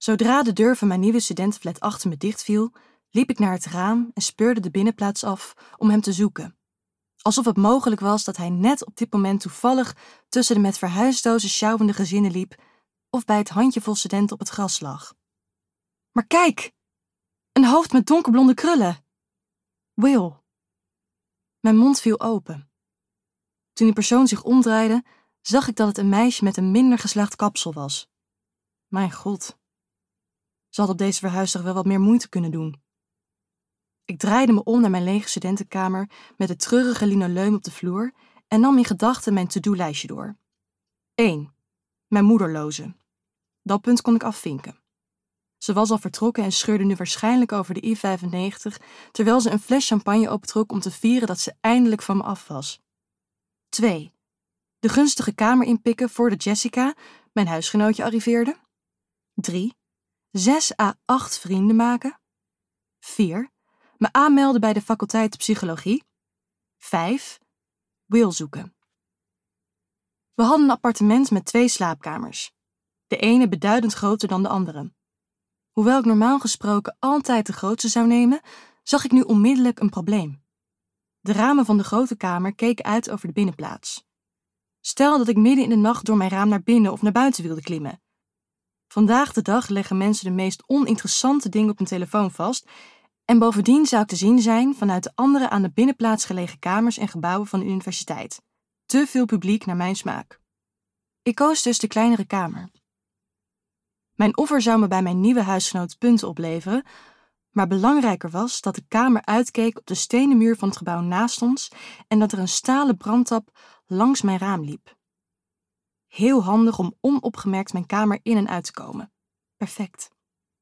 Zodra de deur van mijn nieuwe studentenflat achter me dichtviel, liep ik naar het raam en speurde de binnenplaats af om hem te zoeken. Alsof het mogelijk was dat hij net op dit moment toevallig tussen de met verhuisdozen sjouwende gezinnen liep of bij het handjevol studenten op het gras lag. Maar kijk! Een hoofd met donkerblonde krullen! Will. Mijn mond viel open. Toen die persoon zich omdraaide, zag ik dat het een meisje met een minder geslaagd kapsel was. Mijn god. Ze had op deze verhuisdag wel wat meer moeite kunnen doen. Ik draaide me om naar mijn lege studentenkamer met het treurige linoleum op de vloer en nam in gedachten mijn to-do-lijstje door. 1. Mijn moederloze. Dat punt kon ik afvinken. Ze was al vertrokken en scheurde nu waarschijnlijk over de I-95, terwijl ze een fles champagne opentrok om te vieren dat ze eindelijk van me af was. 2. De gunstige kamer inpikken voordat Jessica, mijn huisgenootje, arriveerde. 3. 6 à 8 vrienden maken. 4. Me aanmelden bij de faculteit psychologie. 5. Will zoeken. We hadden een appartement met 2 slaapkamers. De ene beduidend groter dan de andere. Hoewel ik normaal gesproken altijd de grootste zou nemen, zag ik nu onmiddellijk een probleem. De ramen van de grote kamer keken uit over de binnenplaats. Stel dat ik midden in de nacht door mijn raam naar binnen of naar buiten wilde klimmen. Vandaag de dag leggen mensen de meest oninteressante dingen op hun telefoon vast en bovendien zou ik te zien zijn vanuit de andere aan de binnenplaats gelegen kamers en gebouwen van de universiteit. Te veel publiek naar mijn smaak. Ik koos dus de kleinere kamer. Mijn offer zou me bij mijn nieuwe huisgenoot punten opleveren, maar belangrijker was dat de kamer uitkeek op de stenen muur van het gebouw naast ons en dat er een stalen brandtap langs mijn raam liep. Heel handig om onopgemerkt mijn kamer in en uit te komen. Perfect.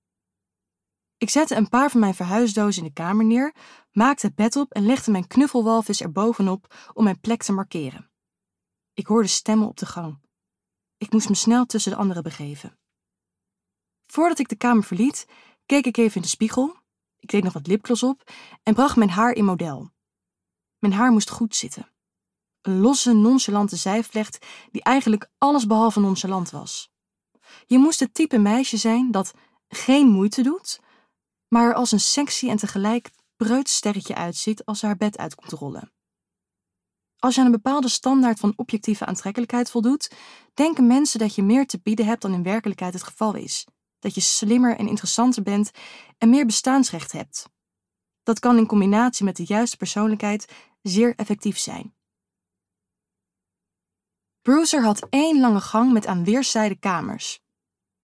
Ik zette een paar van mijn verhuisdozen in de kamer neer, maakte het bed op en legde mijn knuffelwalvis erbovenop om mijn plek te markeren. Ik hoorde stemmen op de gang. Ik moest me snel tussen de anderen begeven. Voordat ik de kamer verliet, keek ik even in de spiegel, ik deed nog wat lipgloss op en bracht mijn haar in model. Mijn haar moest goed zitten. Een losse, nonchalante zijvlecht die eigenlijk allesbehalve nonchalant was. Je moest het type meisje zijn dat geen moeite doet, maar er als een sexy en tegelijk preuts sterretje uitziet als ze haar bed uit komt rollen. Als je aan een bepaalde standaard van objectieve aantrekkelijkheid voldoet, denken mensen dat je meer te bieden hebt dan in werkelijkheid het geval is. Dat je slimmer en interessanter bent en meer bestaansrecht hebt. Dat kan in combinatie met de juiste persoonlijkheid zeer effectief zijn. Brewster had 1 lange gang met aan weerszijden kamers.